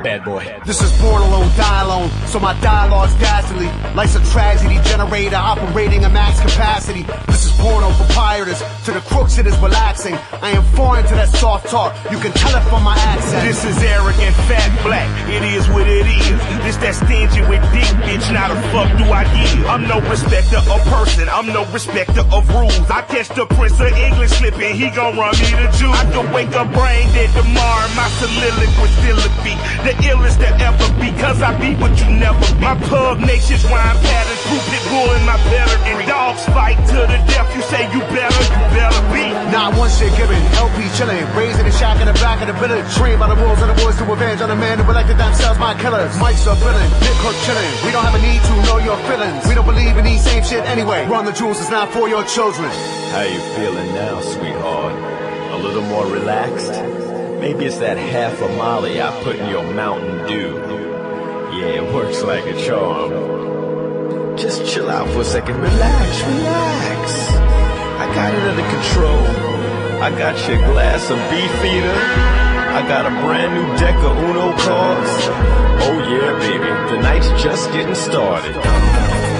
bad boy. This is born alone, die alone, so my dialogue's ghastly. Life's a tragedy generator operating at max capacity. This is porno for pirates, to the crooks it is relaxing. I am foreign to that soft talk, you can tell it from my accent. This is arrogant, fat, black, it is what it is. This that stingy with dick, bitch, now the fuck do I give? I'm no respecter of person, I'm no respecter of rules. I catch the Prince of English slipping, he gon' run me the Jew. I can wake up brain dead tomorrow, my soliloquy still a beat. The illest to ever be, cause I be what you never be. My pug nations rhyme patterns, proof it bull in my pedigree. Dogs fight to the death, you say you better be. Not one shit given, LP chillin', raising the shack in the back of the village. Trained by the wolves and the boys to avenge on the men who elected themselves my killers. Mics are filling, Nick Hook chillin'. We don't have a need to know your feelings. We don't believe in these same shit anyway. Run the jewels, it's not for your children. How you feeling now, sweetheart? A little more relaxed? Maybe it's that half a Molly I put in your Mountain Dew. Yeah, it works like a charm. Just chill out for a second, relax. I got it under control. I got your glass of Beefeater. I got a brand new deck of Uno cards. Oh yeah, baby, the night's just getting started.